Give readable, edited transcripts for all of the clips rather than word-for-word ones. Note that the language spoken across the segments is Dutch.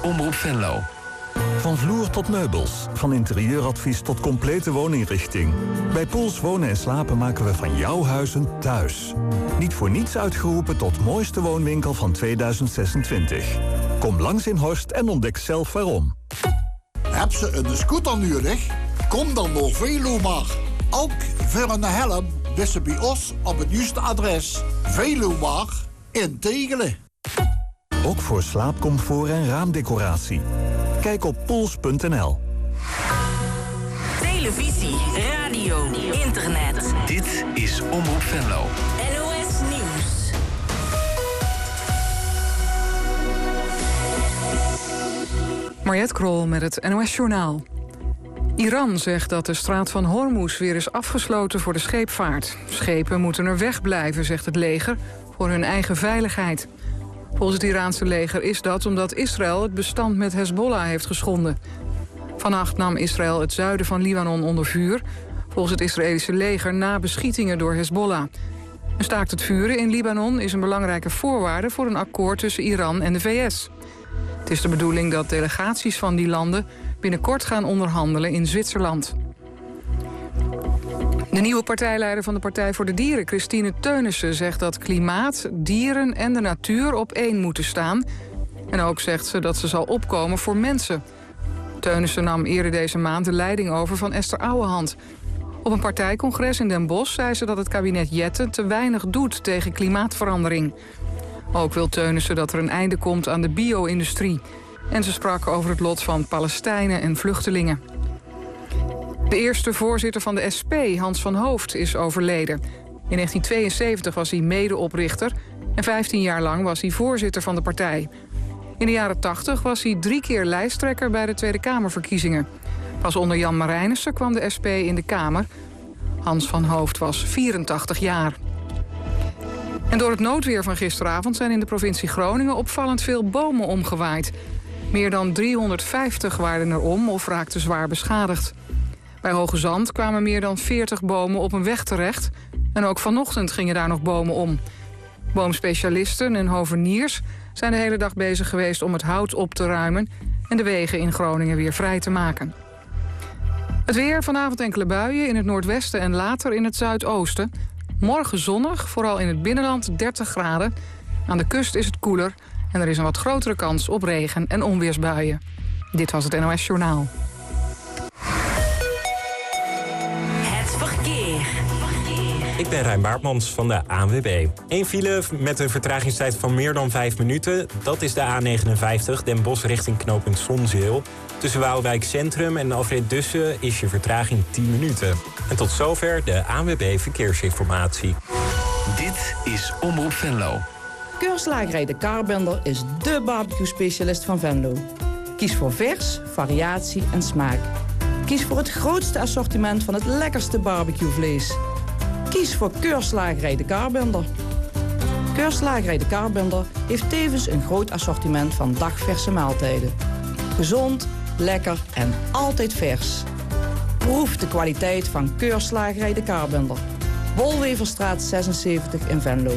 Omroep Venlo. Van vloer tot meubels, van interieuradvies tot complete wooninrichting. Bij Poels Wonen en Slapen maken we van jouw huizen thuis. Niet voor niets uitgeroepen tot mooiste woonwinkel van 2026. Kom langs in Horst en ontdek zelf waarom. Heb ze een scooter nodig? Kom dan naar Velomar. Ook voor een helm wist ze bij ons op het juiste adres. Velomar in Tegelen. Ook voor slaapcomfort en raamdecoratie. Kijk op poels.nl. Televisie, radio, internet. Dit is Omroep Venlo. NOS Nieuws. Mariette Krol met het NOS Journaal. Iran zegt dat de straat van Hormuz weer is afgesloten voor de scheepvaart. Schepen moeten er wegblijven, zegt het leger, voor hun eigen veiligheid. Volgens het Iraanse leger is dat omdat Israël het bestand met Hezbollah heeft geschonden. Vannacht nam Israël het zuiden van Libanon onder vuur, volgens het Israëlische leger na beschietingen door Hezbollah. Een staakt het vuren in Libanon is een belangrijke voorwaarde voor een akkoord tussen Iran en de VS. Het is de bedoeling dat delegaties van die landen binnenkort gaan onderhandelen in Zwitserland. De nieuwe partijleider van de Partij voor de Dieren, Christine Teunissen, zegt dat klimaat, dieren en de natuur op één moeten staan. En ook zegt ze dat ze zal opkomen voor mensen. Teunissen nam eerder deze maand de leiding over van Esther Ouwehand. Op een partijcongres in Den Bosch zei ze dat het kabinet Jette te weinig doet tegen klimaatverandering. Ook wil Teunissen dat er een einde komt aan de bio-industrie. En ze sprak over het lot van Palestijnen en vluchtelingen. De eerste voorzitter van de SP, Hans van Hooft, is overleden. In 1972 was hij medeoprichter en 15 jaar lang was hij voorzitter van de partij. In de jaren 80 was hij 3 keer lijsttrekker bij de Tweede Kamerverkiezingen. Pas onder Jan Marijnissen kwam de SP in de Kamer. Hans van Hooft was 84 jaar. En door het noodweer van gisteravond zijn in de provincie Groningen opvallend veel bomen omgewaaid. Meer dan 350 waren er om of raakten zwaar beschadigd. Bij Hoge Zand kwamen meer dan 40 bomen op een weg terecht. En ook vanochtend gingen daar nog bomen om. Boomspecialisten en hoveniers zijn de hele dag bezig geweest om het hout op te ruimen en de wegen in Groningen weer vrij te maken. Het weer, vanavond enkele buien in het noordwesten en later in het zuidoosten. Morgen zonnig, vooral in het binnenland 30 graden. Aan de kust is het koeler en er is een wat grotere kans op regen- en onweersbuien. Dit was het NOS Journaal. Het verkeer. Ik ben Rijn Baartmans van de ANWB. 1 file met een vertragingstijd van meer dan 5 minuten. Dat is de A59, Den Bosch richting knooppunt Zonzeel. Tussen Waalwijk Centrum en Alfred Dussen is je vertraging 10 minuten. En tot zover de ANWB Verkeersinformatie. Dit is Omroep Venlo. Keurslagerij De Karbender is dé barbecue-specialist van Venlo. Kies voor vers, variatie en smaak. Kies voor het grootste assortiment van het lekkerste barbecuevlees. Kies voor Keurslagerij De Karbender. Keurslagerij De Karbender heeft tevens een groot assortiment van dagverse maaltijden. Gezond, lekker en altijd vers. Proef de kwaliteit van Keurslagerij De Karbender. Wolweverstraat 76 in Venlo.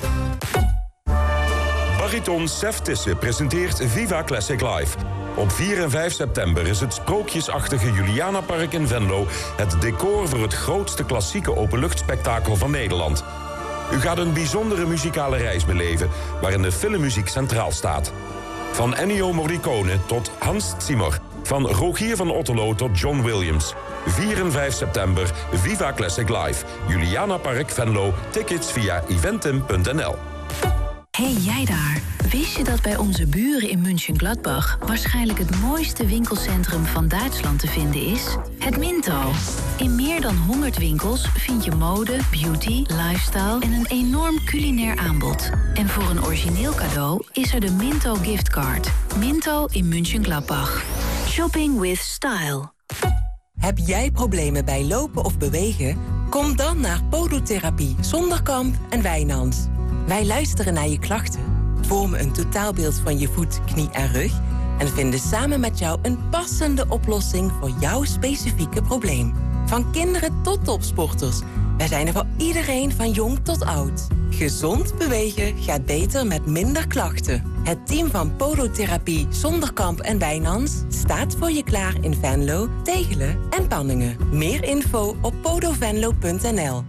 Bariton Sef Tisse presenteert Viva Classic Live. Op 4 en 5 september is het sprookjesachtige Julianapark in Venlo het decor voor het grootste klassieke openluchtspektakel van Nederland. U gaat een bijzondere muzikale reis beleven, waarin de filmmuziek centraal staat. Van Ennio Morricone tot Hans Zimmer. Van Rogier van Otterlo tot John Williams. 4 en 5 september, Viva Classic Live. Julianapark Venlo. Tickets via eventim.nl. Hey jij daar, wist je dat bij onze buren in München-Gladbach waarschijnlijk het mooiste winkelcentrum van Duitsland te vinden is? Het Minto. In meer dan 100 winkels vind je mode, beauty, lifestyle en een enorm culinair aanbod. En voor een origineel cadeau is er de Minto giftcard. Minto in München-Gladbach. Shopping with style. Heb jij problemen bij lopen of bewegen? Kom dan naar Podotherapie Zonderkamp en Wijnands. Wij luisteren naar je klachten, vormen een totaalbeeld van je voet, knie en rug en vinden samen met jou een passende oplossing voor jouw specifieke probleem. Van kinderen tot topsporters. Wij zijn er voor iedereen van jong tot oud. Gezond bewegen gaat beter met minder klachten. Het team van Podotherapie Zonderkamp en Wijnans staat voor je klaar in Venlo, Tegelen en Panningen. Meer info op podovanlo.nl.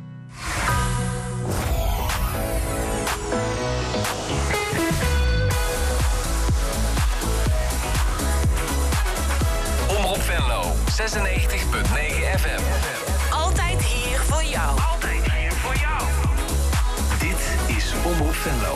Omroep Venlo, 96.9 FM. Altijd hier voor jou. Altijd hier voor jou. Dit is Omroep Venlo.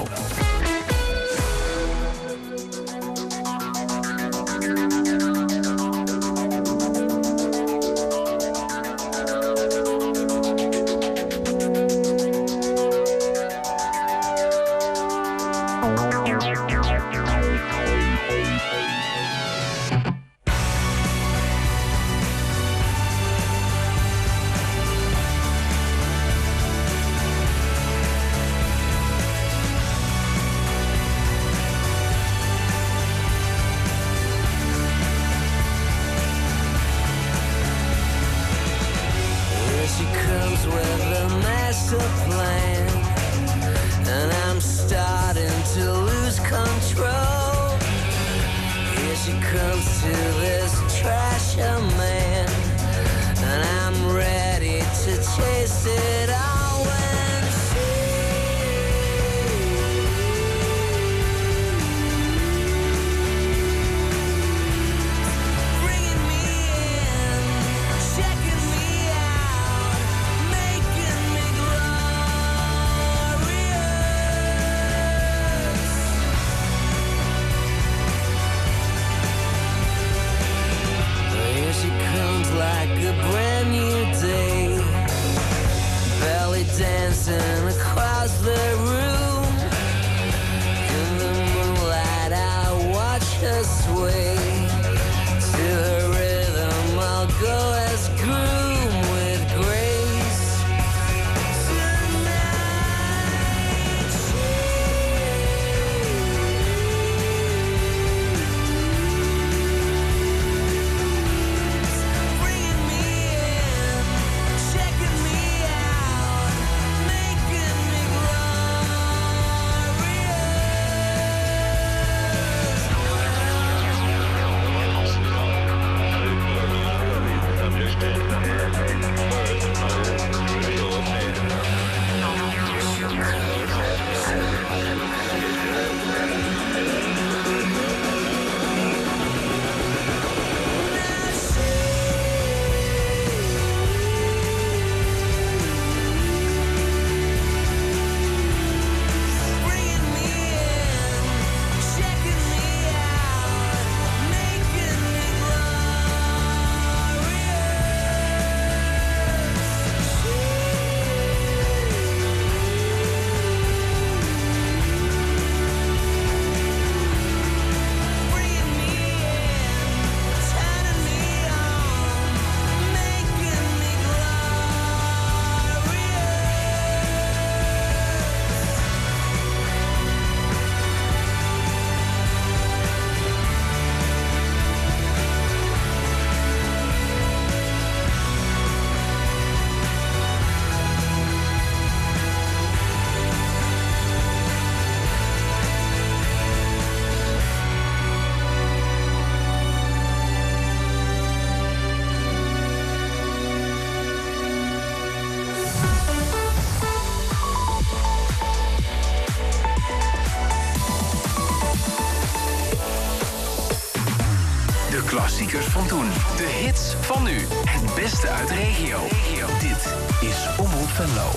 Klassiekers van toen. De hits van nu. Het beste uit de regio. Dit is Omroep Venlo.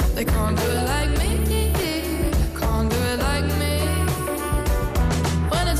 Can't do it like me. When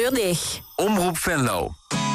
uur dicht. Omroep Venlo.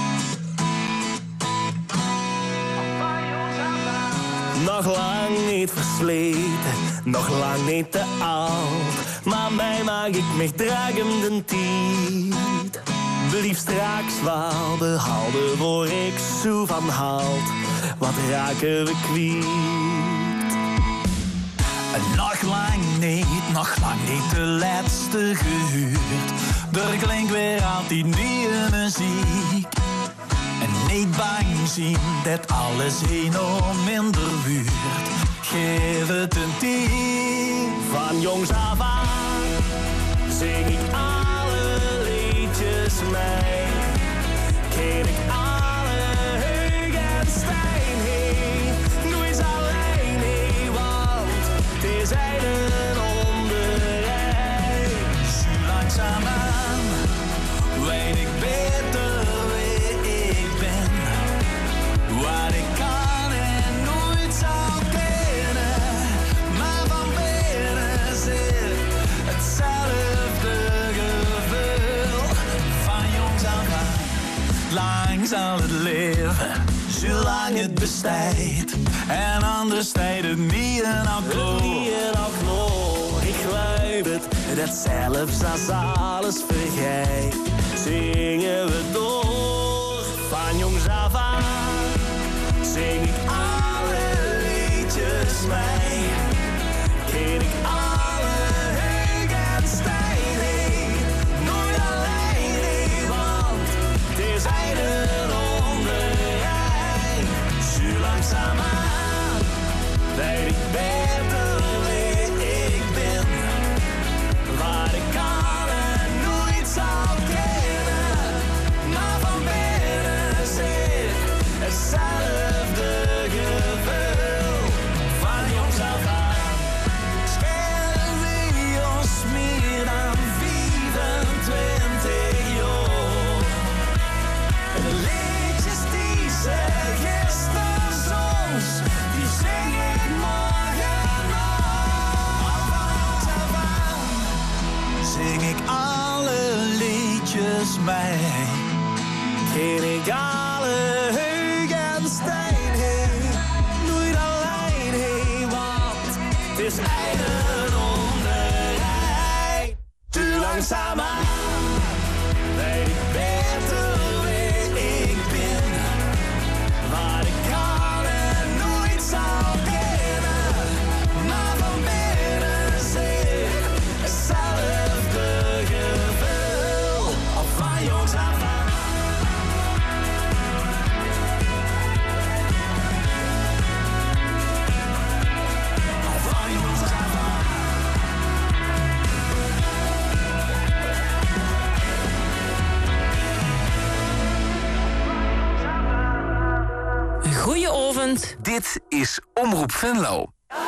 Nog lang niet versleten, nog lang niet te oud. Maar mij mag ik me dragen de tijd. Blief straks wel behouden, waar ik zo van houd. Wat raken we kwijt? Nog lang niet de laatste gehuurd. Er klinkt weer altijd nieuwe muziek. En niet bang zien dat alles enorm minder wuurt. Geef het een tien. Van jongs af aan zing ik alle liedjes mee. Ken ik alle heug en stijn heen. Nooit alleen heen, want het is een onderrij. Zo langzaamaan weet ik beter wie ik ben. Wat ik kan en nooit zal kennen. Maar van binnen zit hetzelfde gevoel. Van jongs af aan, lang zal het leven. Zolang het bestaat. En anders tijd het niet en al Ik geloof het, dat zelfs als alles vergeet, zingen we door. Van jongs af aan zing ik alle liedjes mee. Ken ik alle heug en stijn heen. Nooit alleen heen, want het is een onderrij. Zo langzaamaan weet ik beter wie ik ben. Wat ik kan en nooit zal kennen. Maar van binnen zit hetzelfde gevoel. Van jongs af aan schelen we ons meer dan 25 jaar. En de liedjes die ze gisteren soms, die zing ik morgen nog. Zing ik alle liedjes mee. Ken ik alle heug en stijn heen. Nooit alleen heen, want het is een onderrij. Te langzaamaan weet ik beter wie ik ben. Wat ik kan en nooit zal kennen. Maar van binnen zit hetzelfde gevoel. Al van jongs af aan. Al van jongs af aan. Goedenavond. Dit is Omroep Venlo.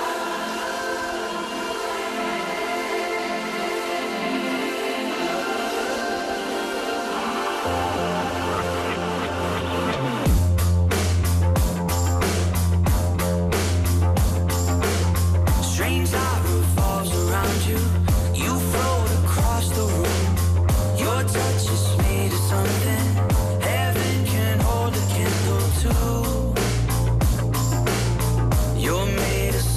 Strange love falls around you. You float across the room. Your touch is made of something heaven can hold a candle to. You're made of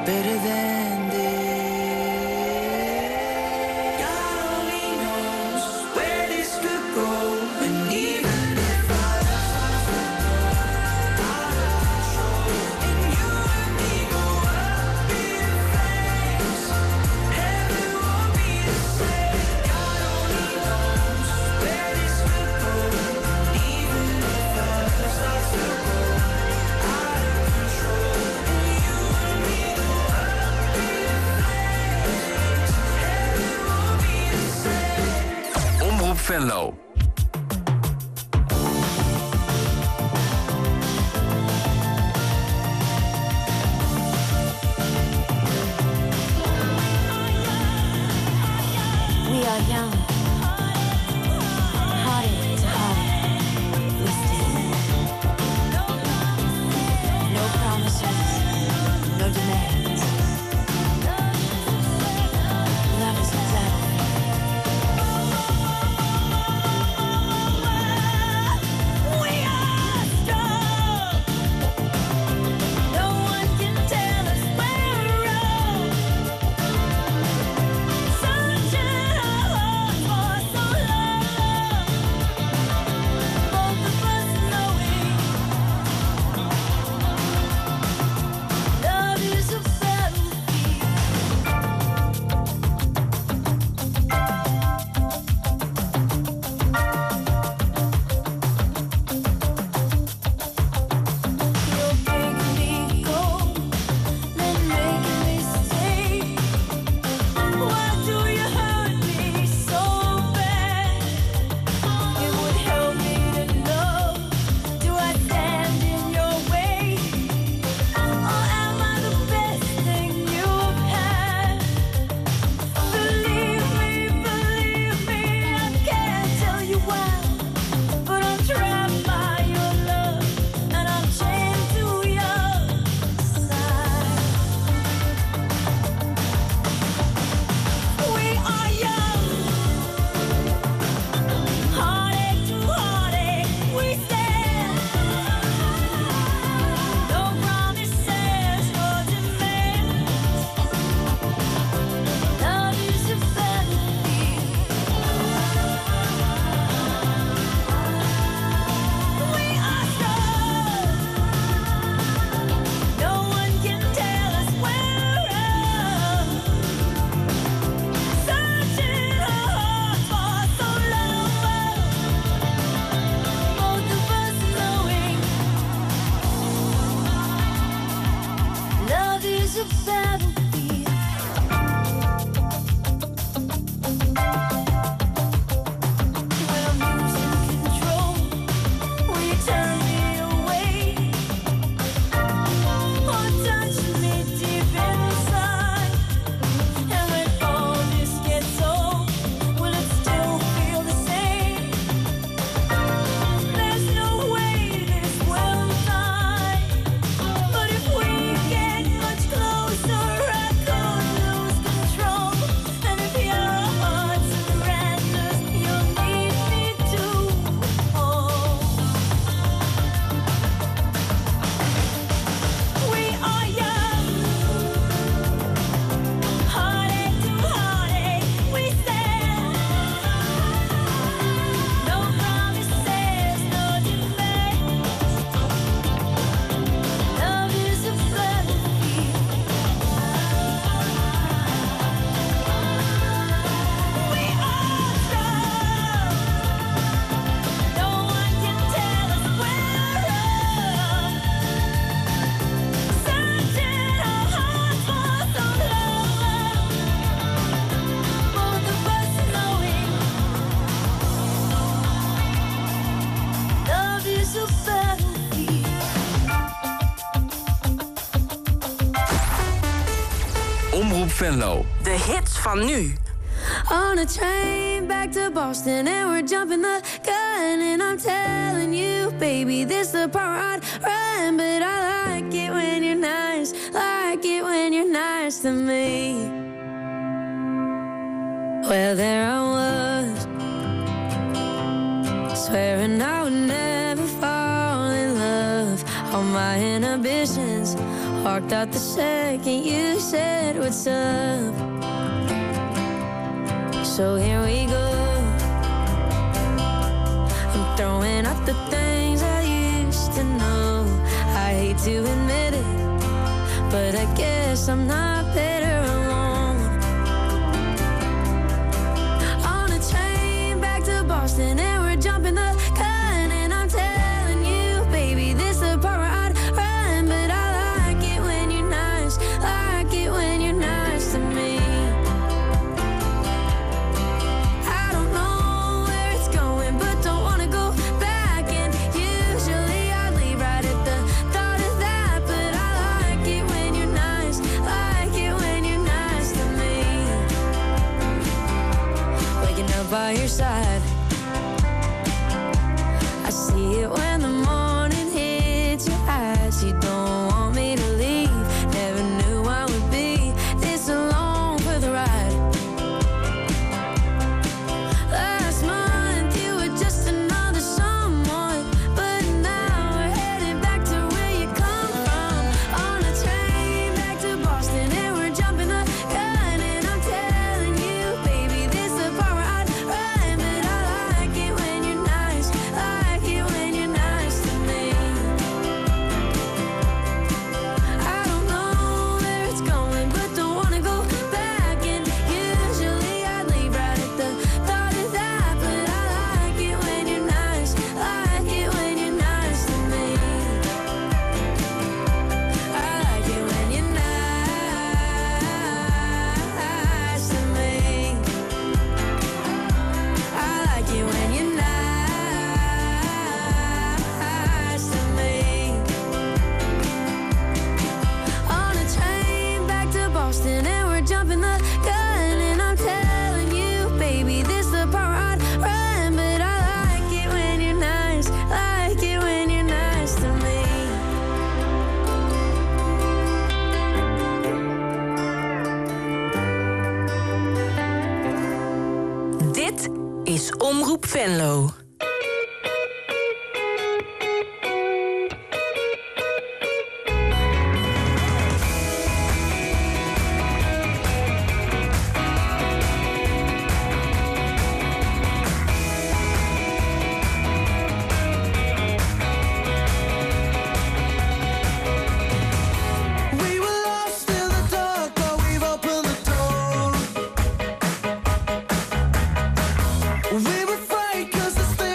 better than this. God only knows where this could go, and even if I and you and me go up in flames, heaven won't be the same. God only knows where this could go, and even if I start to go out of control, and you and me go up in flames, heaven won't be the same. Omroep Venlo. We are young, heartache to heartache, we stand. No promises, no demands. Love is a we are strong. No one can tell us we're wrong. Searching our hearts for so long. Both of us knowing love is a You're making me go, then making me stay. Why do you hurt me so bad? It would help me to know, do I stand in your way? Or am I the best thing you've had? Believe me, I can't tell you why, but I'm trapped by your love, and I'm chained to your side. We are young, heartache to heartache, we stand. No promises, no demands. Love is a battlefield. We are strong. No one can tell us we're wrong. Searching our hearts for so long. Both of us knowing love is a battlefield. When I'm losing control, will you turn me away? Or touch me deep inside? And when all this gets old, will it still feel the same? There's no way this will die. But if we get much closer, I could lose control. And if your heart surrenders, you'll need me to hold. We are young, heartache to heartache, we stand. No promises, no demands. Love is a battlefield. We are strong. No one can tell us we're wrong. Searching our hearts for so long. Both of us knowing love is a battlefield. Omroep Venlo. De hits van nu. On a train back to Boston, and we're jumping the gun, and I'm telling you, baby, this the part I'd run, but I like it when you're nice, like it when you're nice to me. Well, there I was, swearing I would never fall in love. All my inhibitions are walked out the second you said what's up. So here we go. I'm throwing out the things I used to know. I hate to admit it, but I guess I'm not better alone. On a train back to Boston and we're jumping the gun, and I'm telling you, baby, this the part where I'd run, but I like it when you're nice, like it when you're nice to me. I don't know where it's going, but don't wanna go back, and usually I leave right at the thought of that, but I like it when you're nice, like it when you're nice to me. Waking up by your side, I see it when the morning hits your eyes. You don't want me to leave, never knew I would be this alone for the ride. Last month you were just another someone, but now we're headed back to where you come from. On a train back to Boston and we're jumping the gun, and I'm telling you, baby, this the part where I'd run, but I like it when you're nice, like it when you're nice to me. I don't know where it's going, but don't wanna go back, and usually I leave right at the thought of that, but I like it when you're nice, like it when you're nice to me. I like it when you're nice to me. I like it when you're nice to me. On a train back to Boston and we're jumping the gun, and I'm telling you, baby, this the part where I'd run, but I like it when you're nice, like it when you're nice to me. Dit is Omroep Venlo. We were lost in the dark, but we've opened the door. We were afraid 'cause this thing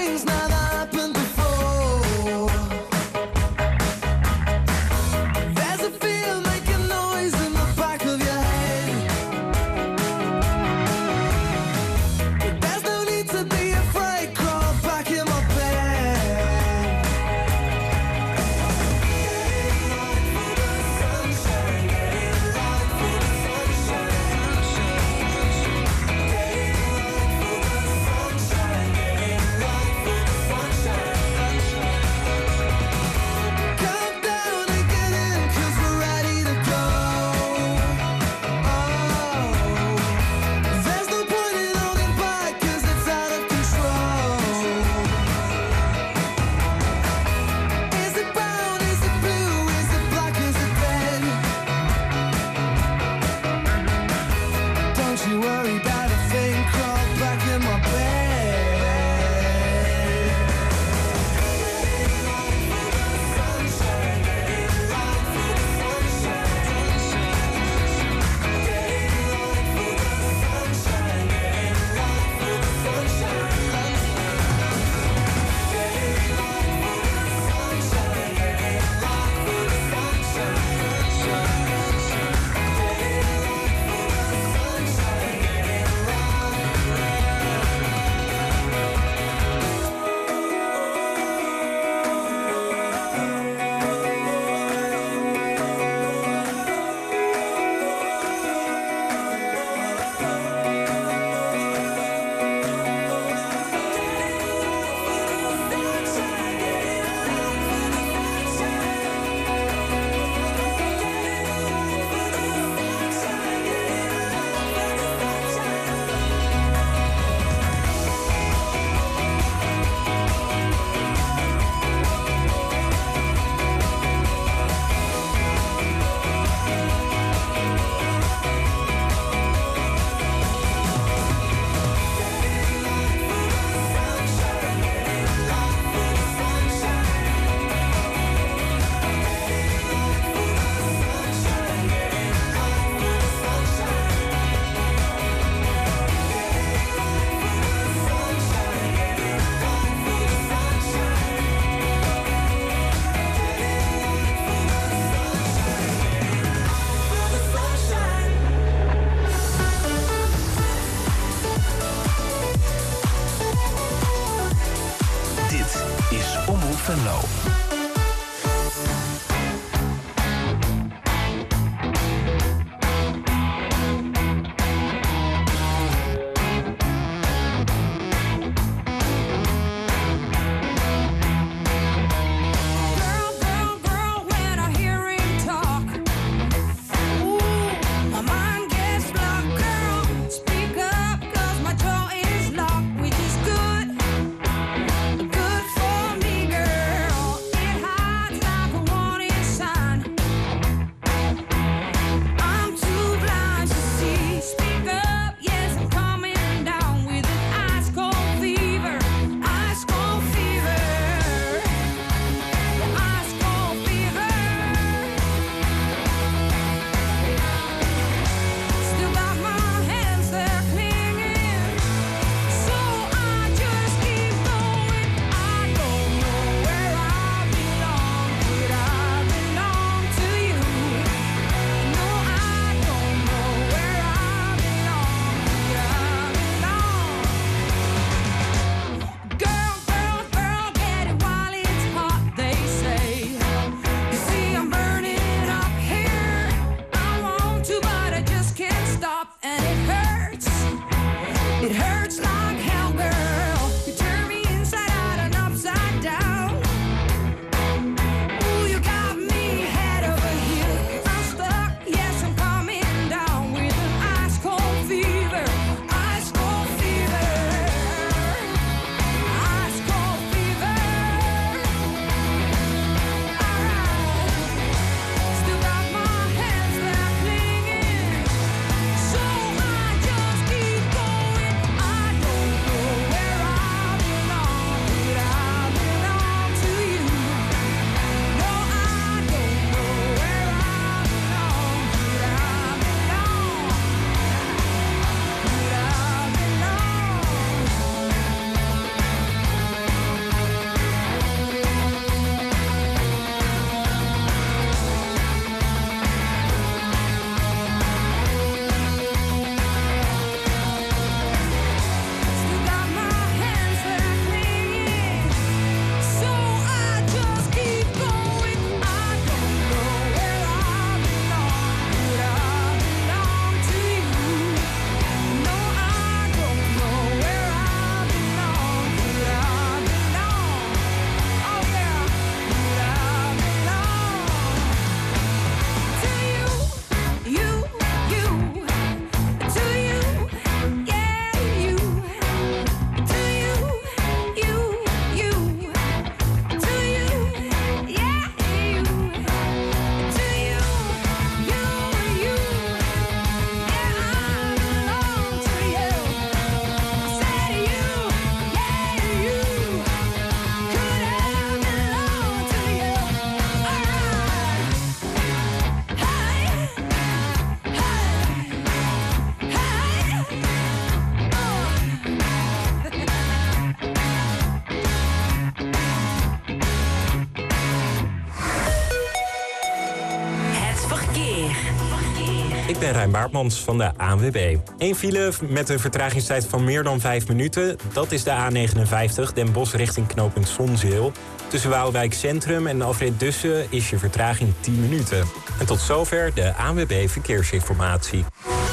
Ik ben Rijn Baartmans van de ANWB. Eén file met een vertragingstijd van meer dan 5 minuten. Dat is de A59, Den Bosch richting knooppunt Zonzeel. Tussen Waalwijk Centrum en afrit Dussen is je vertraging 10 minuten. En tot zover de ANWB Verkeersinformatie.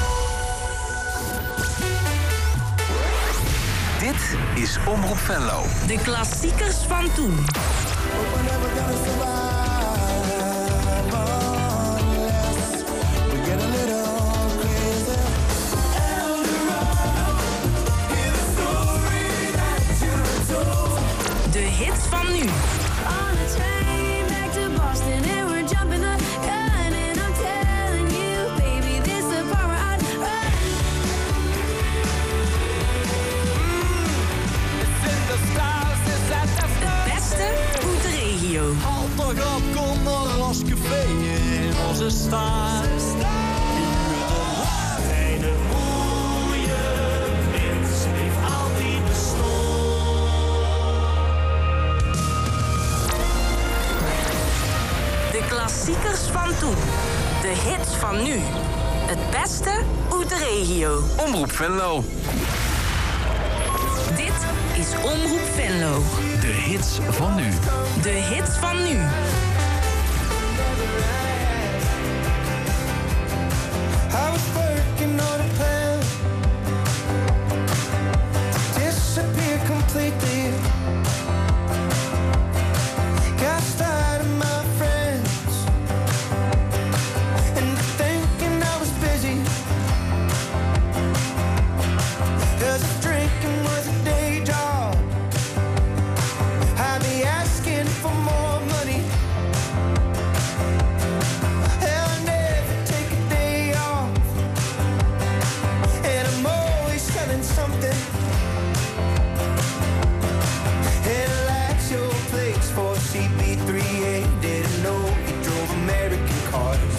Dit is Omroep Venlo. De klassiekers van toen. De hits van nu. De beste uit de regio. Haal toch op, kom naar ons café in onze stad. En een mooie mens heeft altijd bestaan. De klassiekers van toen. De hits van nu. Het beste uit de regio. Omroep Venlo. Dit is Omroep Venlo. De hits van nu. De hits van nu. I was working on a plan to disappear completely. Got started my friends and thinking I was busy. 'Cause drinking was a day job. I'd be asking for more money. I'll never take a day off, and I'm always selling something. And like your place for CP3A, didn't know you drove American cars.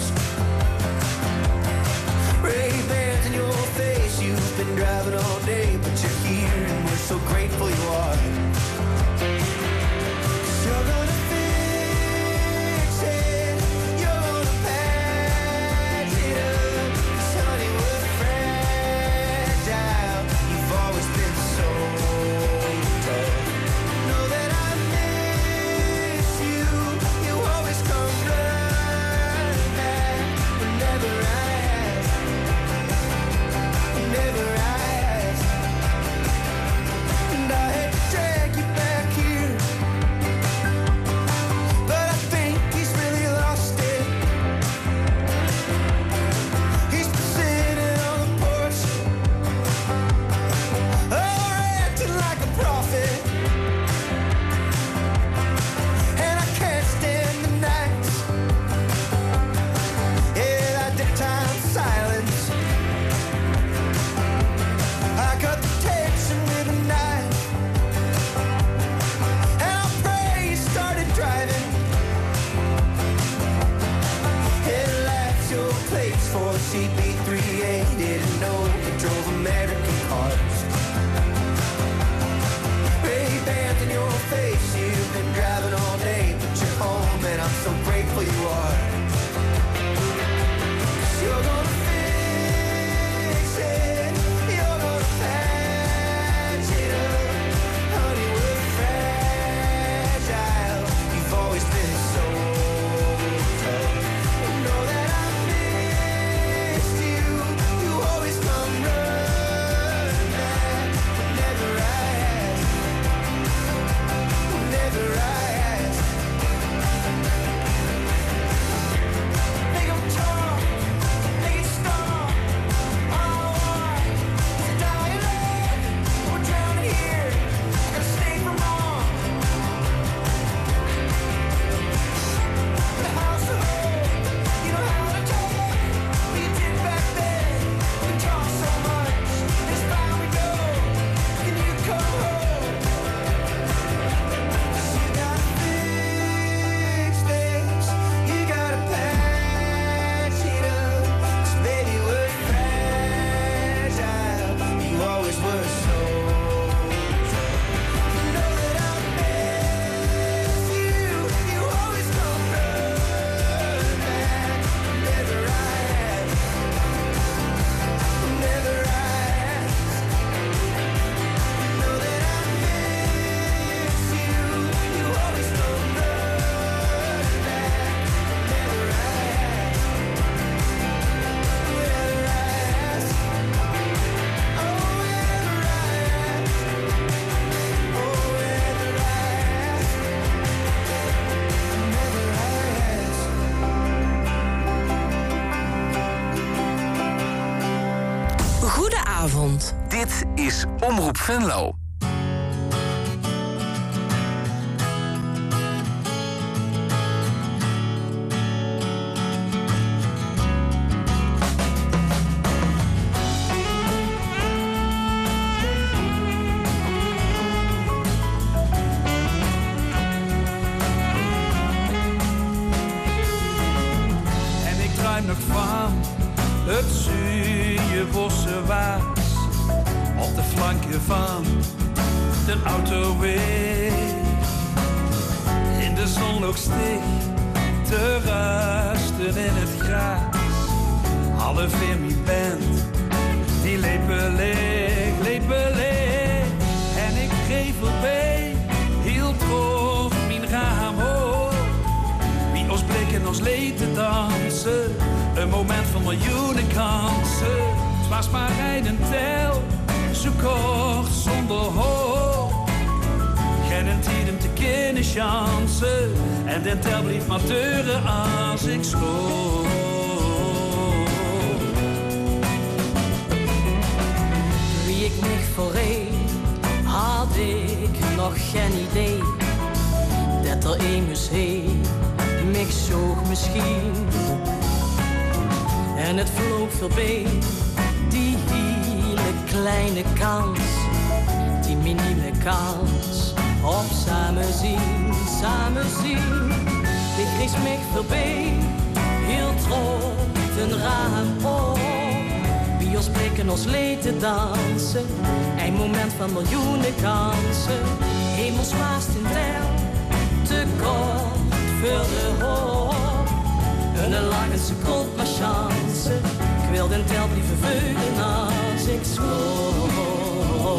Ray-Bans in your face, you've been driving all day, but you're here and we're so grateful you are. 'Cause you're gonna fix it, you're gonna patch it up. 'Cause honey, we're fragile, you've always been so tough. Know that I miss you, you always come running back. Whenever I ask, whenever I ask. And I had to drag you back here, but I think he's really lost it. He's been sitting on the porch, acting like a prophet. And I can't stand the nights, yeah, that daytime silence. I cut the tension with a knife, and I pray you started driving. It left your place for CP3A, didn't know you drove American cars. Ray-Bans in your face, you've been driving all day, but you're home and I'm so grateful you are. 'Cause you're gonna fix it, you're gonna patch it up. Honey, we're fragile, you've always been so tough. Know that I missed you, you always come avond. Dit is Omroep Venlo. Nog van het zuur bossenwaas op de flanken van de autoweg. In de zon ook stig te rusten in het gras. Alle Vimy band die lepen leeg. En ik kreeg voorbij, hield droog mijn raam hoog. Wie ons blikken ons leed te dansen. Een moment van miljoenen kansen. Het was maar rijden tel, zo kort zonder hoop. Geen tijd om te kennen chansen. En den tel blieft maar deuren als ik schoot. Wie ik mich voorheen, had ik nog geen idee. Dat er immers heen, mich zoog misschien. En het vloog voorbij, die hele kleine kans, die minieme kans op samen zien. Ik kreeg mich voorbij, heel trots een raam op. Wie ons blikken ons leed te dansen, een moment van miljoenen kansen. Hemelsmaast in tel, te kort voor de hoop. Een lange seconde maar chance. Ik wil den tel blijven vullen als ik school.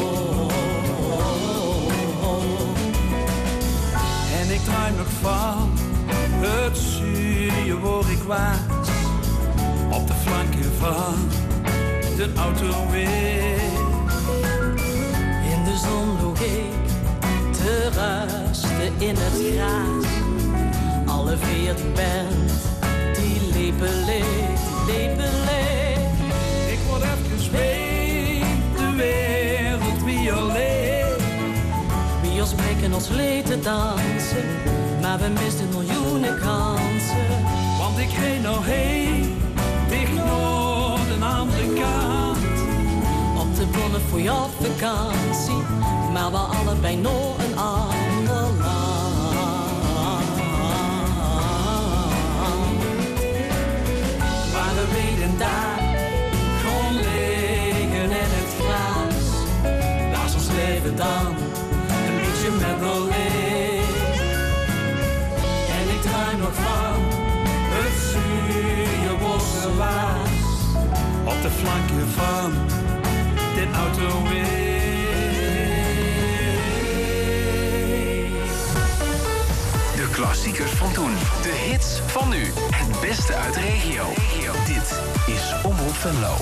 En ik droom nog van het zuur waar ik was. Op de flanken van de autoweg. In de zon loog ik te rusten in het gras. Alle 14 bent die lepen leeg. Ik word even mee, de wereld wie alleen. Wie ons blikken ons leed te dansen, maar we misten miljoenen kansen. Want ik reed nog heen, dicht naar de andere kant. Op de bonnen voor je op vakantie, maar we allebei nog een ander land. We weten daar, gewoon liggen in het gras. Laat ons leven dan, een beetje met alleen. En ik draai nog van het zuur bossenwaas. Op de flanken van dit autoweg. De klassiekers van toen, de hits van nu. Het beste uit de regio. Dit is Omroep Venlo.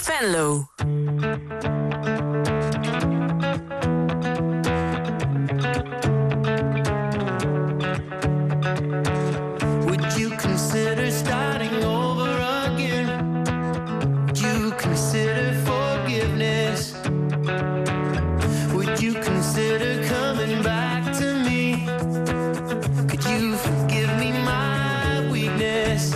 Venlo. Would you consider starting over again? Would you consider forgiveness? Would you consider coming back to me? Could you forgive me my weakness?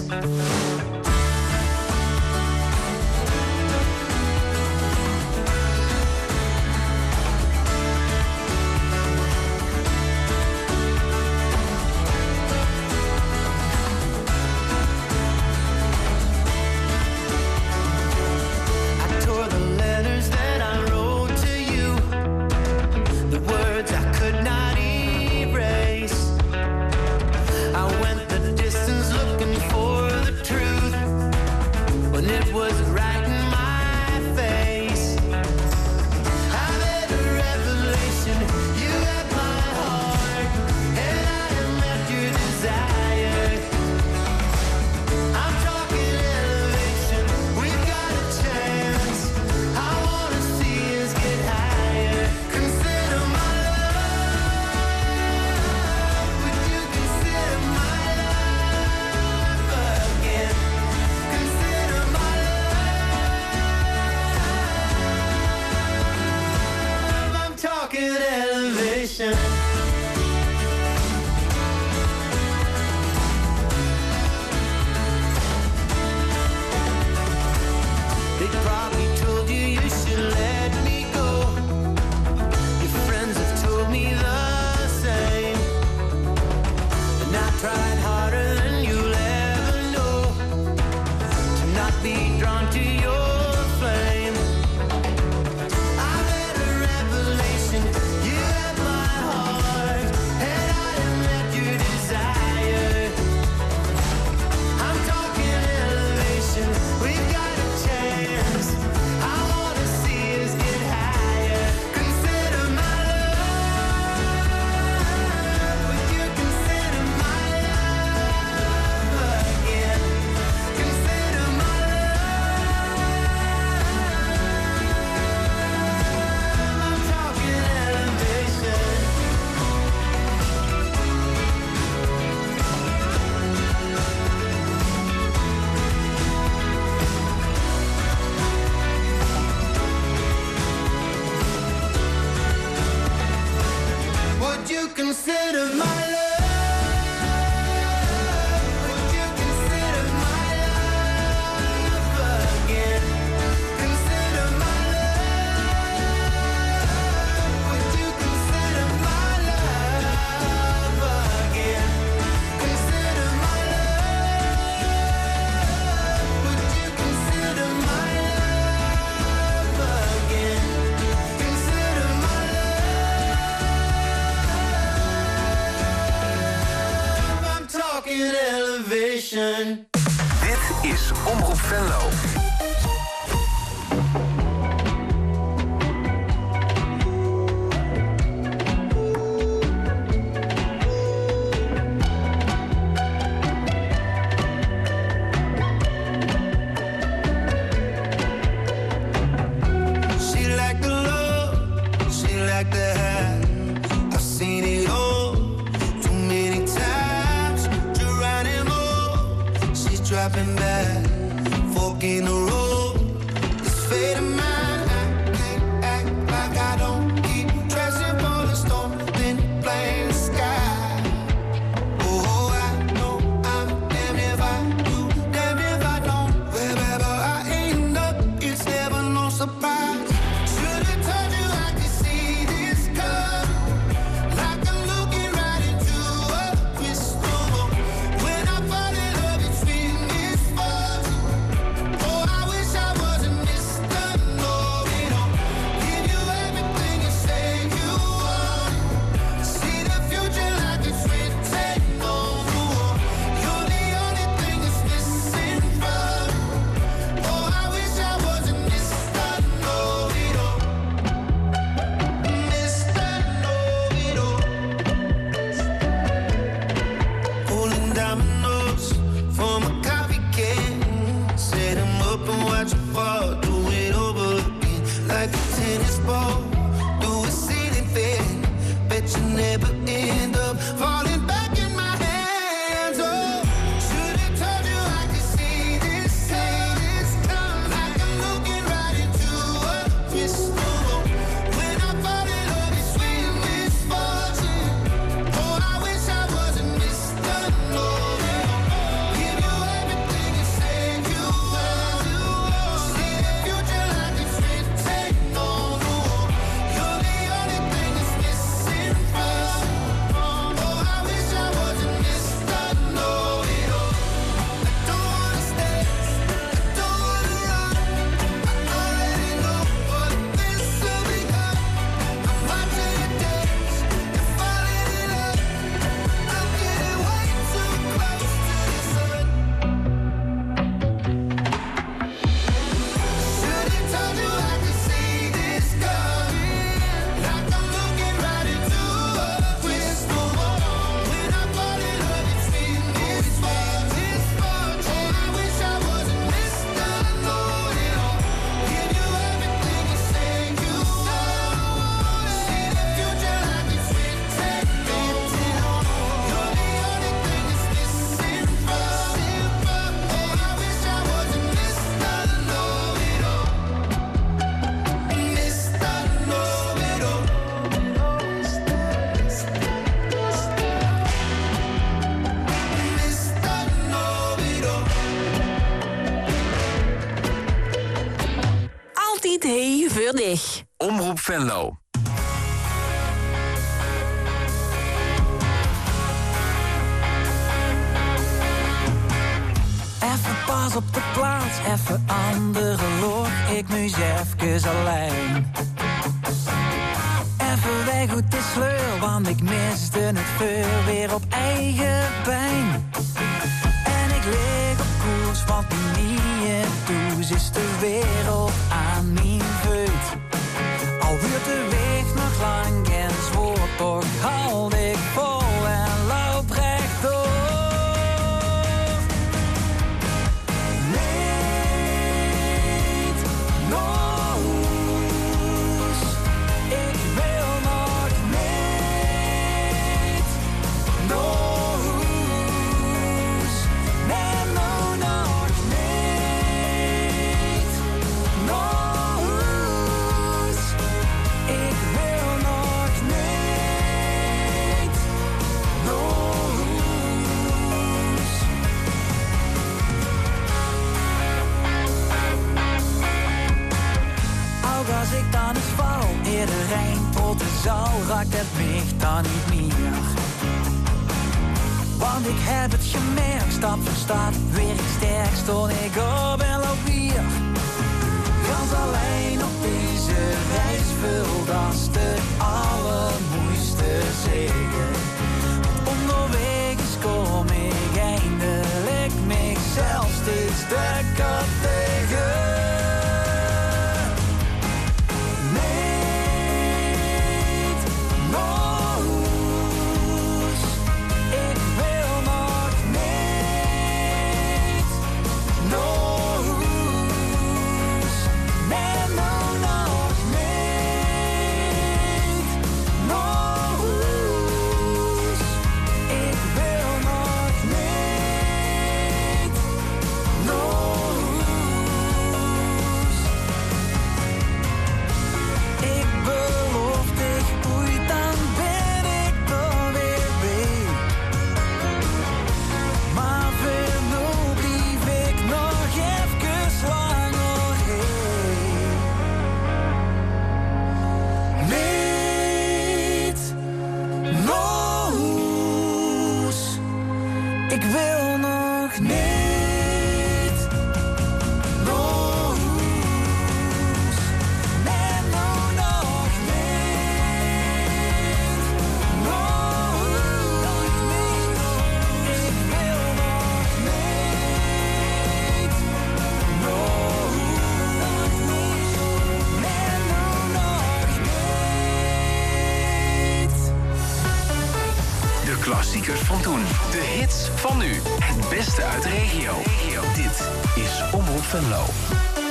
Consider my elevation. Dit is Omroep Venlo. She like the love, she like the hair. I've seen it all too many times. Dropping back, fork in the road. This fate of mine, I can't act like I don't keep dressing for the storm, then blame the sky. Oh, I know I'm damned if I do, damned if I don't. Wherever I end up, it's never no surprise. Should've told you I could see this coming, like I'm looking right into a crystal ball. When I fall in love, it's been this far. Oh, I wish voor dich. Omroep Venlo. Even pas op de plaats, even andere log. Ik moest even alleen. Even weg uit de sleur, want ik miste het vuur weer op eigen been. En ik lig op koers, want niet in toes is de wereld aan mijn voet. Al duurt de weg nog lang en zwoer, toch houd ik vol en loop rechtdoor. Als ik dan eens val, iedereen tot de zaal, raakt het mich dan niet meer. Want ik heb het gemerkt, stap voor stap, weer ik sterk, stond ik op en loop hier. Gans alleen op deze reis, vult als de allermoeiste zegen. Want onderweg is kom ik eindelijk mezelf steeds sterker tegen. Klassiekers van toen. De hits van nu. Het beste uit de regio. Dit is Omroep Venlo.